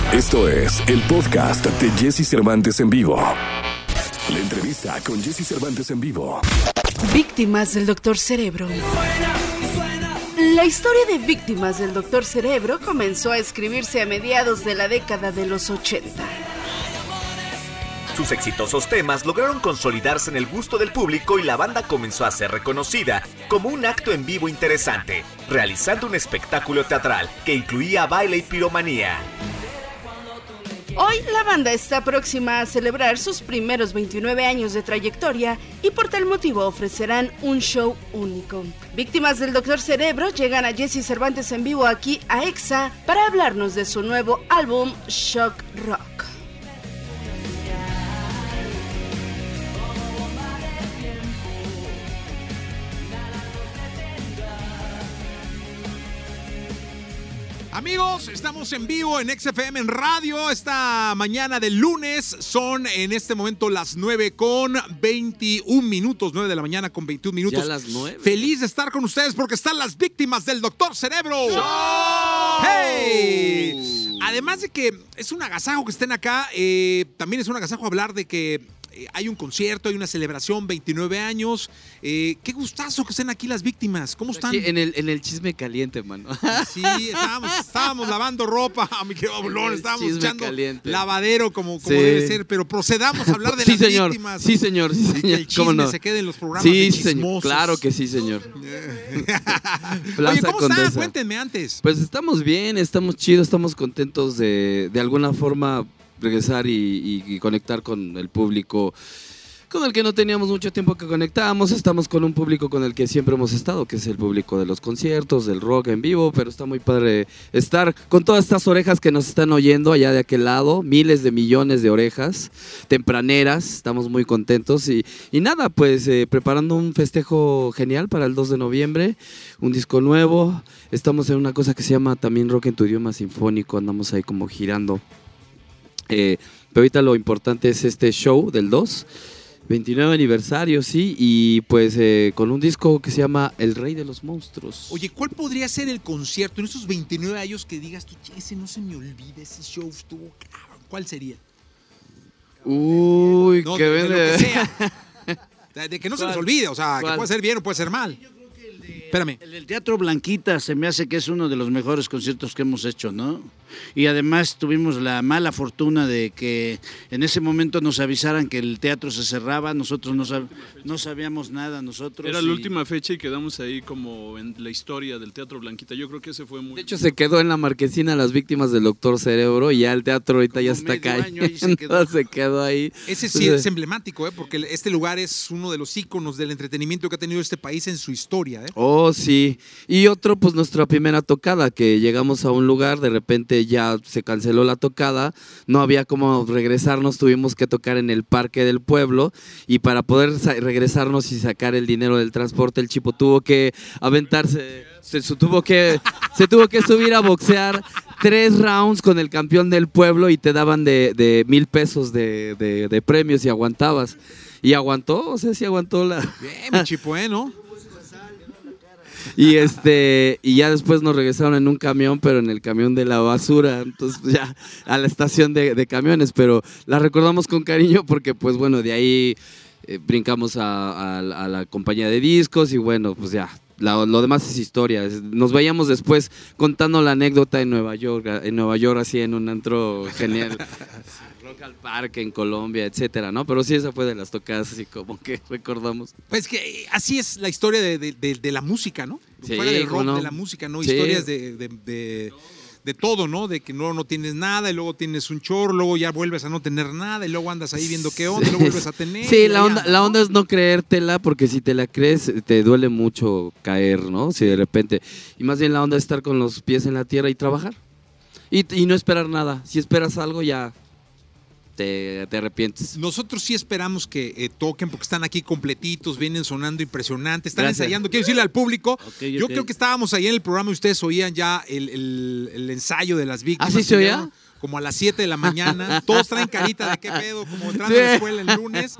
Esto es el podcast de Jesse Cervantes en vivo. La entrevista con Jesse Cervantes en vivo. Víctimas del Dr. Cerebro. La historia de Víctimas del Dr. Cerebro comenzó a escribirse a mediados de la década de los 80. Sus exitosos temas lograron consolidarse en el gusto del público y la banda comenzó a ser reconocida como un acto en vivo interesante, realizando un espectáculo teatral que incluía baile y piromanía. Hoy la banda está próxima a celebrar sus primeros 29 años de trayectoria y por tal motivo ofrecerán un show único. Víctimas del Dr. Cerebro llegan a Jesse Cervantes en vivo aquí a EXA para hablarnos de su nuevo álbum Shock Rock. Amigos, estamos en vivo en XFM en radio esta mañana del lunes. Son en este momento las 9:21, 9 de la mañana con 21 minutos. Ya las 9. Feliz de estar con ustedes porque están las víctimas del Dr. Cerebro. ¡Hey! Además de que es un agasajo que estén acá, también es un agasajo hablar de que hay un concierto, hay una celebración, 29 años. Qué gustazo que estén aquí las víctimas. ¿Cómo están? En el chisme caliente, mano. Sí, estábamos lavando ropa, mi querido Bulón, estábamos echando caliente. Lavadero como Sí. debe ser, pero procedamos a hablar de Sí, las señor. víctimas. Sí, señor. Sí, Y que señor. el ¿Cómo chisme no? se quede en los programas Sí, de señor. chismosos. Claro que sí, señor. Oye, Plaza ¿cómo están? Condesa. Cuéntenme antes. Pues estamos bien, estamos chidos, estamos contentos de alguna forma regresar y conectar con el público con el que no teníamos mucho tiempo que conectábamos. Estamos con un público con el que siempre hemos estado, que es el público de los conciertos, del rock en vivo, pero está muy padre estar con todas estas orejas que nos están oyendo allá de aquel lado, miles de millones de orejas tempraneras. Estamos muy contentos y nada, pues preparando un festejo genial para el 2 de noviembre, un disco nuevo. Estamos en una cosa que se llama también Rock en tu idioma sinfónico, andamos ahí como girando. Pero ahorita lo importante es este show del 2, 29 aniversario, sí, y pues con un disco que se llama El Rey de los Monstruos. Oye, ¿cuál podría ser el concierto en esos 29 años que digas tú, ese no se me olvida, ese show estuvo cabrón? ¿Cuál sería? Uy, No, qué de lo que vende. sea. De que no se les olvide, o sea, ¿Cuál? que puede ser bien o puede ser mal. Espérame. El del Teatro Blanquita se me hace que es uno de los mejores conciertos que hemos hecho, ¿no? Y además tuvimos la mala fortuna de que en ese momento nos avisaran que el teatro se cerraba, nosotros no sabíamos nada, nosotros. Era la última fecha y quedamos ahí como en la historia del Teatro Blanquita. Yo creo que ese fue muy... De hecho, se quedó en la marquesina las víctimas del Dr. Cerebro y ya el teatro ahorita ya Como está medio año ahí cayendo. se Se quedó ahí. Ese sí es emblemático, porque este lugar es uno de los íconos del entretenimiento que ha tenido este país en su historia. Oh, sí. Y otro, pues nuestra primera tocada, que llegamos a un lugar, de repente ya se canceló la tocada, no había cómo regresarnos, tuvimos que tocar en el parque del pueblo y para poder regresarnos y sacar el dinero del transporte, el Chipo tuvo que aventarse, se tuvo que subir a boxear 3 rounds con el campeón del pueblo y te daban de 1,000 pesos de premios y aguantabas. Y aguantó, o sea, sí aguantó la... Bien, mi Chipo, ¿no? Y ya después nos regresaron en un camión, pero en el camión de la basura, entonces ya a la estación de camiones, pero la recordamos con cariño porque pues bueno, de ahí brincamos a la compañía de discos y bueno, pues ya, lo demás es historia. Nos veíamos después contando la anécdota en Nueva York así en un antro genial. Rock al Parque en Colombia, etcétera, ¿no? Pero sí, esa fue de las tocadas así como que recordamos. Pues que así es la historia de la música, ¿no? Sí, fuera del rock, ¿no? de la música, ¿no? Sí. Historias de todo, ¿no? De que no tienes nada y luego tienes un chorro, luego ya vuelves a no tener nada y luego andas ahí viendo qué onda, y luego vuelves a tener. Sí, la ¿no? onda es no creértela, porque si te la crees te duele mucho caer, ¿no? Si de repente, y más bien la onda es estar con los pies en la tierra y trabajar y no esperar nada. Si esperas algo ya te arrepientes. Nosotros sí esperamos que toquen porque están aquí completitos, vienen sonando impresionantes, están Gracias. ensayando. Quiero decirle al público, Ok. yo creo que estábamos ahí en el programa y ustedes oían ya el ensayo de las víctimas. ¿Ah, sí se oía? Llegaron como a las 7 de la mañana, todos traen carita de qué pedo, como entrando a la escuela el lunes.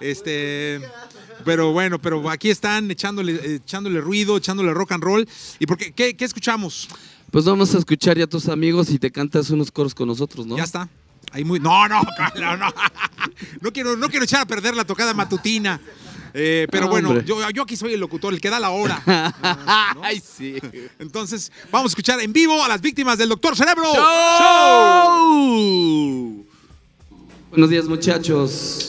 Pero bueno, pero aquí están echándole ruido, echándole rock and roll. ¿Y por qué escuchamos? Pues vamos a escuchar ya a tus amigos y te cantas unos coros con nosotros, ¿no? Ya está. Ahí muy... No, Carla, no. No quiero echar a perder la tocada matutina. Pero bueno, yo aquí soy el locutor, el que da la hora. ¿No? Ay, sí. Entonces, vamos a escuchar en vivo a las víctimas del Doctor Cerebro. ¡Show! Buenos días, muchachos.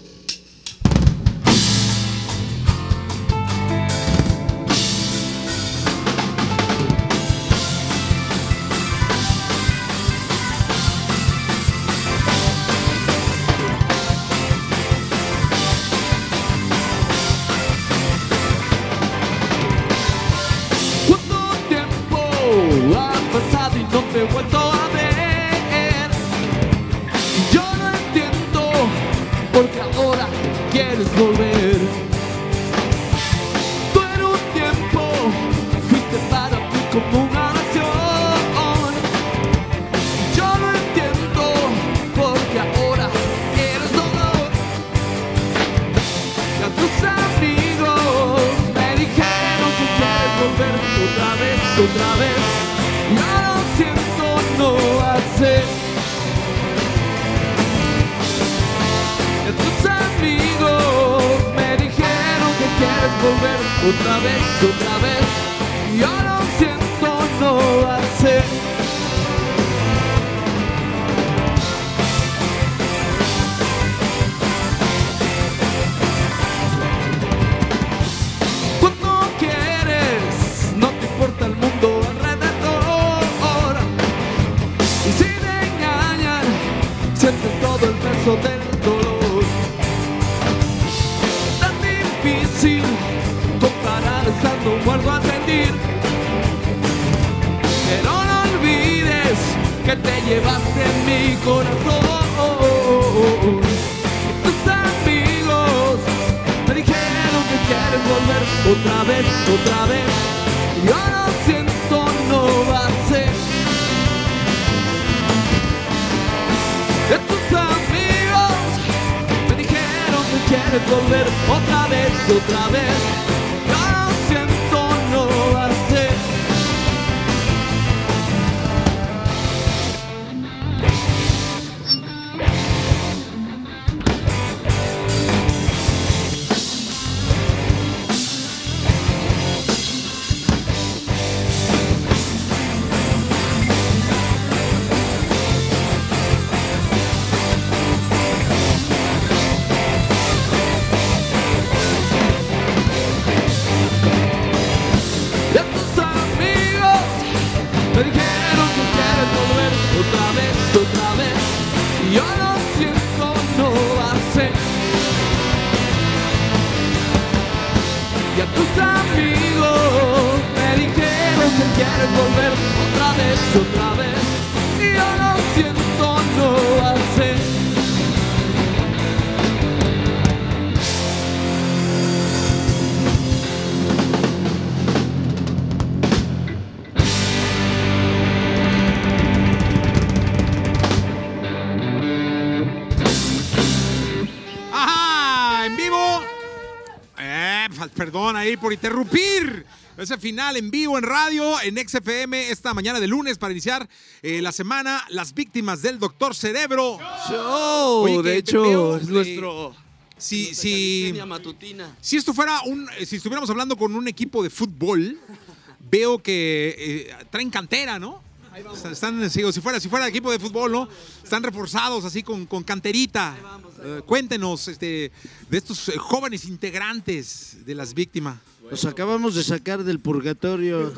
Te he vuelto a ver. Yo no entiendo porque ahora quieres volver. Tú en un tiempo fuiste para mí como una nación. Yo no entiendo porque ahora quieres dolor. Y a tus amigos me dijeron que quieres volver otra vez. Yo no siento no hacer. Y tus amigos me dijeron que quieres volver otra vez. Yo no siento no hacer. Cuando quieres, no te importa el mundo alrededor. Sientes todo el peso del dolor. Es tan difícil comparar estando muerto a sentir. Pero no olvides que te llevaste en mi corazón. Y tus amigos me dijeron que quieres volver otra vez. Yo no siento no va a ser. De tus amigos me dijeron que quieres volver otra vez. Yo no siento no hacer. Me dijeron que quieres volver otra vez. Yo no siento no hacer. Y a tus amigos me dijeron que quieres volver otra vez. Yo no siento no hacer. Perdón ahí por interrumpir ese final en vivo en radio en XFM esta mañana de lunes para iniciar la semana. Las víctimas del Doctor Cerebro. Show. Oye, de hecho, es nuestro... Si matutina. Si esto fuera si estuviéramos hablando con un equipo de fútbol, veo que traen cantera, ¿no? Están, si fuera equipo de fútbol, ¿no? Están reforzados así con canterita. Cuéntenos de estos jóvenes integrantes de las víctimas. Los acabamos de sacar del purgatorio.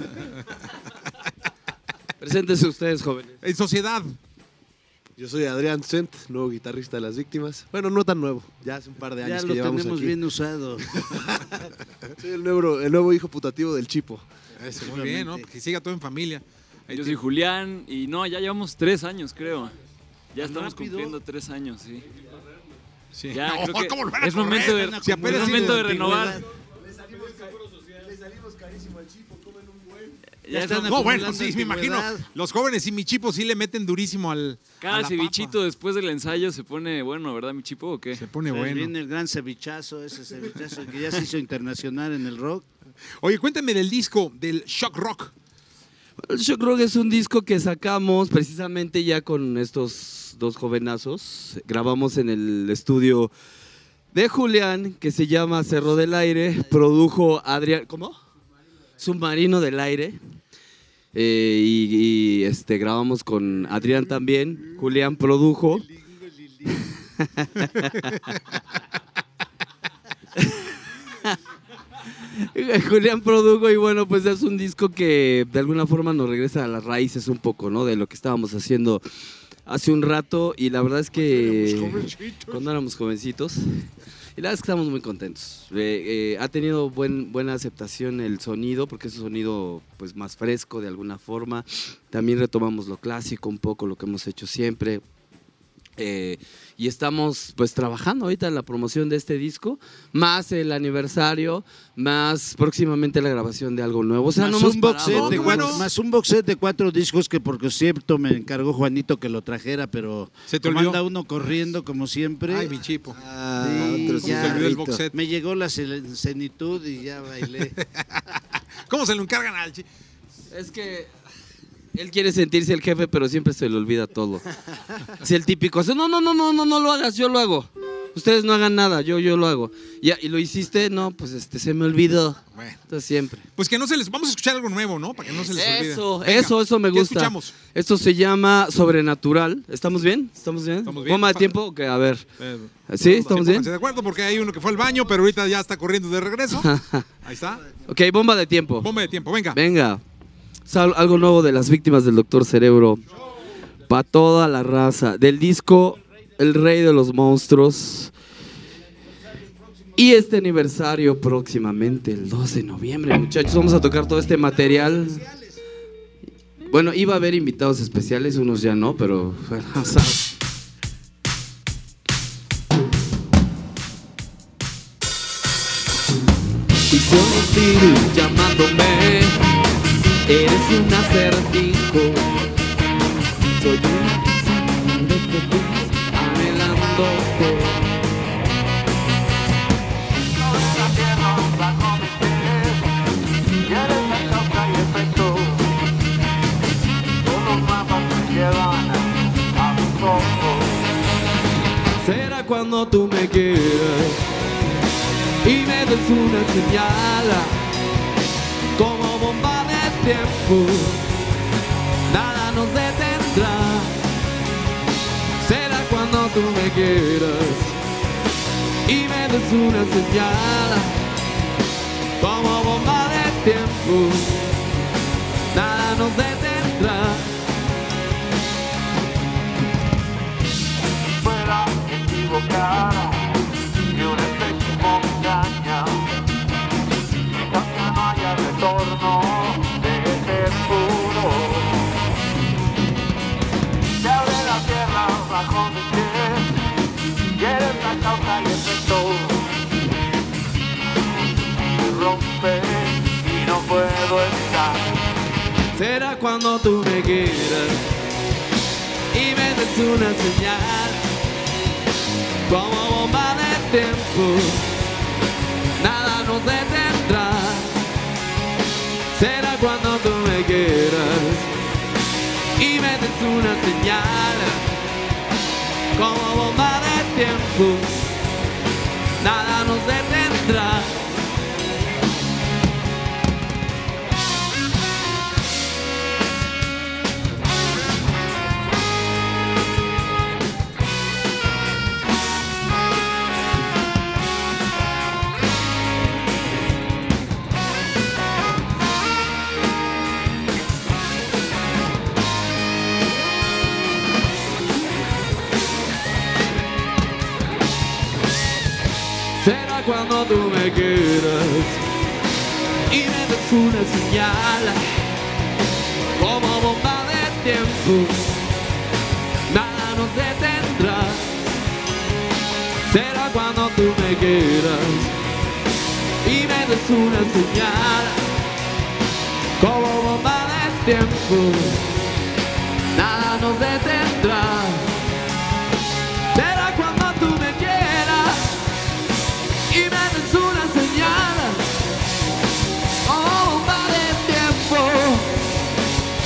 Preséntense ustedes, jóvenes. En sociedad. Yo soy Adrián Cent, nuevo guitarrista de las víctimas. Bueno, no tan nuevo, ya hace un par de años Ya que llevamos lo tenemos aquí. bien usado. Soy el nuevo hijo putativo del Chipo. Muy bien, ¿no? Que siga todo en familia. Yo soy Julián y ya llevamos 3 años, creo. Ya estamos rápido. cumpliendo 3 años, sí. Sí. Ya, No, creo que ¿cómo lo van a es momento correr? de, Si apenas es sí momento de de renovar. antigüedad. Le salimos carísimo al Chipo, comen un buen. Ya están No, bueno, acumulando sí, me imagino. antigüedad. Los jóvenes y mi Chipo sí le meten durísimo a Cada la cevichito papa. después del ensayo se pone bueno, ¿verdad, mi chipo o qué? Se pone Pues bueno. viene el gran cevichazo, ese cevichazo que ya se hizo internacional en el rock. Oye, cuéntame del disco, del Shock Rock. Yo creo que es un disco que sacamos precisamente ya con estos dos jovenazos. Grabamos en el estudio de Julián, que se llama Cerro del Aire. Produjo Adrián, ¿cómo? Submarino del Aire. Grabamos con Adrián también. Julián produjo. Julián produjo y bueno, pues es un disco que de alguna forma nos regresa a las raíces un poco, ¿no? De lo que estábamos haciendo hace un rato y la verdad es que cuando éramos jovencitos y la verdad es que estamos muy contentos. Ha tenido buena aceptación el sonido porque es un sonido pues más fresco de alguna forma. También retomamos lo clásico un poco, lo que hemos hecho siempre. Y estamos pues trabajando ahorita en la promoción de este disco, más el aniversario, más próximamente la grabación de algo nuevo. O sea, más, no un box set de más un box set de 4 discos que por cierto me encargó Juanito que lo trajera, pero ¿se te como olvidó? Anda uno corriendo como siempre. Ay, mi chipo. Sí, se olvidó el box set. Me llegó la cenitud y ya bailé. ¿Cómo se lo encargan al chico? Es que él quiere sentirse el jefe, pero siempre se le olvida todo. Es el típico, no lo hagas, yo lo hago. Ustedes no hagan nada, yo lo hago. ¿Y lo hiciste? No, pues se me olvidó. Bueno. Entonces siempre. Pues que no se les... Vamos a escuchar algo nuevo, ¿no? Para que no se les olvide. Eso me ¿qué gusta. escuchamos? Esto se llama Sobrenatural. ¿Estamos bien? ¿Estamos bien? ¿Bomba de tiempo? Ok, a ver. ¿Sí? ¿Estamos bien? De acuerdo, porque hay uno que fue al baño, pero ahorita ya está corriendo de regreso. Ahí está. Ok, bomba de tiempo. Bomba de tiempo, venga. Venga. Algo nuevo de las víctimas del Doctor Cerebro. Para toda la raza. Del disco El Rey de los Monstruos. Y este aniversario próximamente, el 2 de noviembre, muchachos. Vamos a tocar todo este material. Bueno, iba a haber invitados especiales, unos ya no, pero... Hice un espíritu llamándome. Eres un acertijo. Soy un desperdiz anhelándote. La tierra bajo mis pies, y eres la causa y efecto. Todos los mapas me llevan a mis ojos. Será cuando tú me quieras y me des una señal, como bomba de tiempo, nada nos detendrá. Será cuando tú me quieras y me des una señal, como bomba de tiempo, nada nos detendrá. Fuera equivocada y un espejismo me engaña, quizás que no haya retorno de ese puro. Se abre la tierra bajo mis pies y eres la causa y efecto. Me rompe y no puedo estar. Será cuando tú me quieras y me des una señal, como bomba de tiempo, nada nos detendrá. Será cuando tú me quieras y me des una señal, como bomba de tiempo, nada nos detendrá. Será cuando tú me quieras y me des una señal, como bomba de tiempo, nada nos detendrá. Será cuando tú me quieras y me des una señal, como bomba de tiempo, nada nos detendrá. Será cuando tú me quieras y me des una señal, como bomba de tiempo,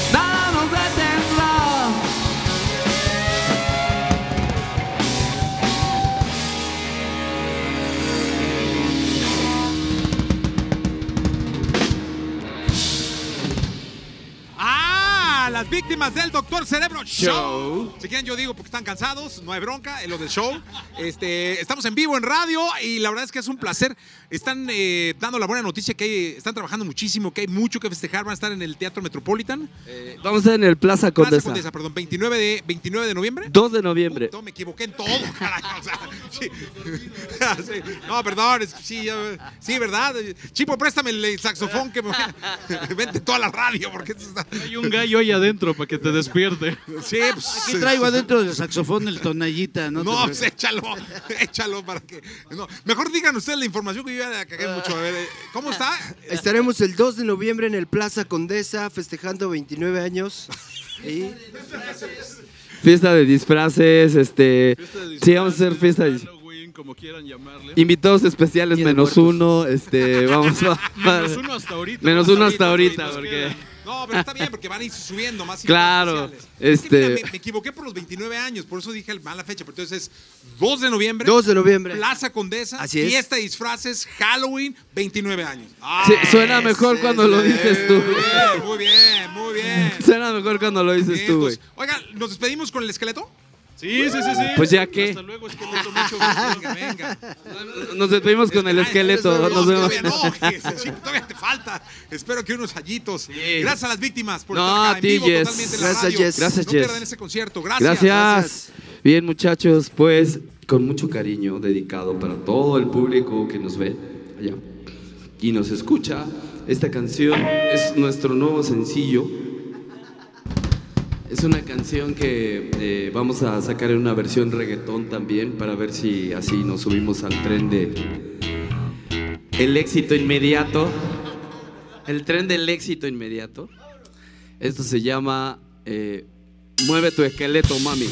víctimas del Doctor Cerebro Show. Si quieren yo digo porque están cansados, no hay bronca en lo del show. Estamos en vivo en radio y la verdad es que es un placer. Están dando la buena noticia que están trabajando muchísimo, que hay mucho que festejar. Van a estar en el Teatro Metropolitan. Vamos a estar en el Plaza Condesa. Plaza Condesa, perdón, 29 de noviembre. 2 de noviembre. Me equivoqué en todo, carajo. O sea, sí. Sí. No, perdón, sí, ¿verdad? Chipo, préstame el saxofón que me vente toda la radio porque hay un gallo ahí adentro para que te despierte. Sí, pues, aquí traigo adentro del saxofón el tonallita, ¿no? No, pues échalo para que. No. Mejor digan ustedes la información que yo ya cagué mucho. A ver, ¿cómo está? Estaremos el 2 de noviembre en el Plaza Condesa festejando 29 años. Y... Fiesta de disfraces, sí, vamos a hacer fiesta de como quieran llamarle. Invitados especiales -1, vamos a... -1 hasta ahorita. -1 hasta ahorita, porque... No, pero está bien, porque van a ir subiendo más. Claro. Es que, mira, me equivoqué por los 29 años, por eso dije mala fecha. Pero entonces es 2 de noviembre. 2 de noviembre. Plaza Condesa. Así es. Fiesta de disfraces, Halloween, 29 años. Sí, suena mejor cuando lo dices tú. Muy bien. Suena mejor cuando lo dices tú, güey. Oigan, ¿nos despedimos con el esqueleto? Sí. Pues ya que. Hasta luego, esqueleto, mucho gusto. Venga. Nos despedimos con el esqueleto. Nos vemos. Todavía te falta. Espero que unos añitos. Sí. Gracias a las víctimas por estar acá en vivo, Jess. Totalmente en la radio. Gracias, no pierdan ese concierto. Gracias. Bien, muchachos, pues con mucho cariño dedicado para todo el público que nos ve allá y nos escucha. Esta canción es nuestro nuevo sencillo. Es una canción que vamos a sacar en una versión reggaetón también para ver si así nos subimos al tren de el éxito inmediato. El tren del éxito inmediato. Esto se llama Mueve tu esqueleto, mami.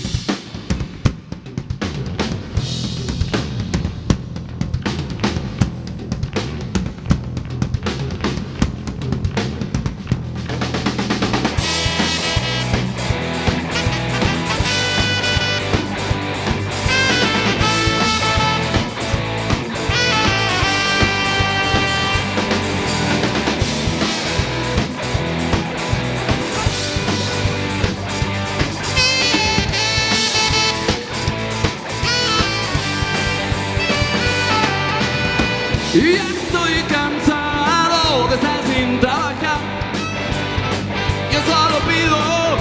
Y estoy cansado de estar sin trabajar. Yo solo pido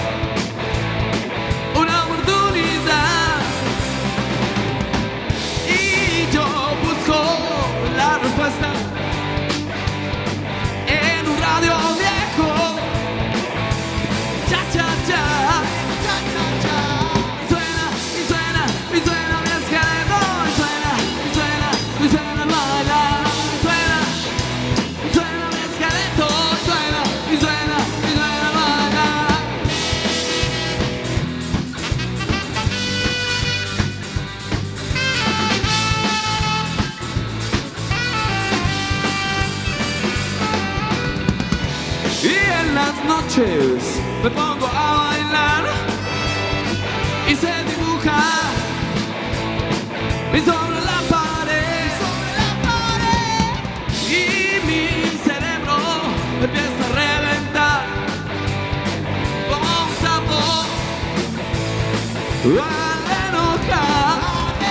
una oportunidad. Y yo busco la respuesta en un radio viejo. Cha, cha, cha. Y suena mi esqueleto. Y suena bailar. Y en las noches me pongo a bailar y se dibuja y sobre la pared, y mi cerebro empieza a reventar como un sapo al enojar.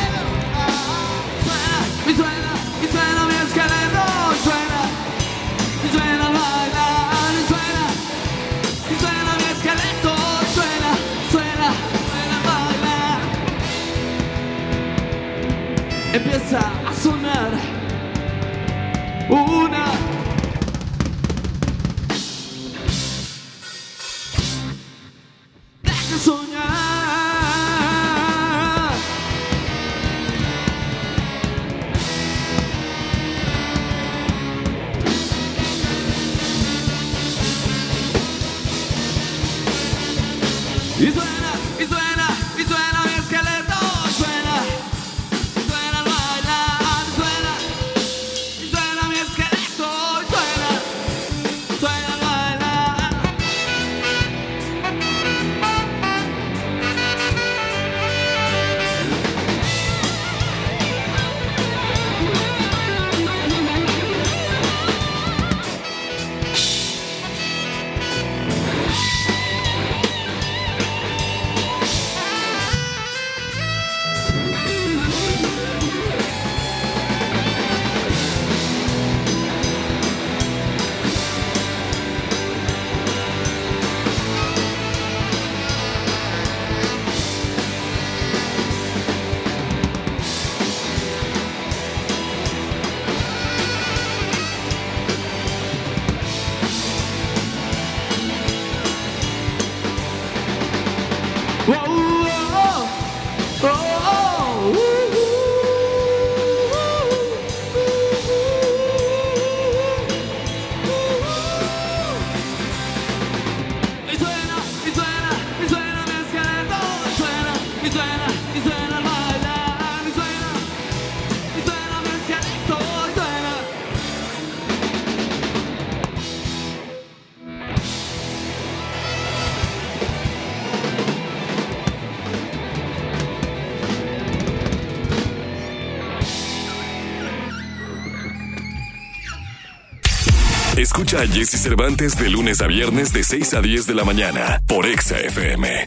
Suena mi esqueleto, suena bailar, suena mi esqueleto, suena bailar. Empieza a sonar una deja soñar. Y suena mi esqueleto, suena al bailar, y suena el bailar, y suena mi angelito, y suena. Escucha a Jesse Cervantes de lunes a viernes de 6 a 10 de la mañana por Exa FM.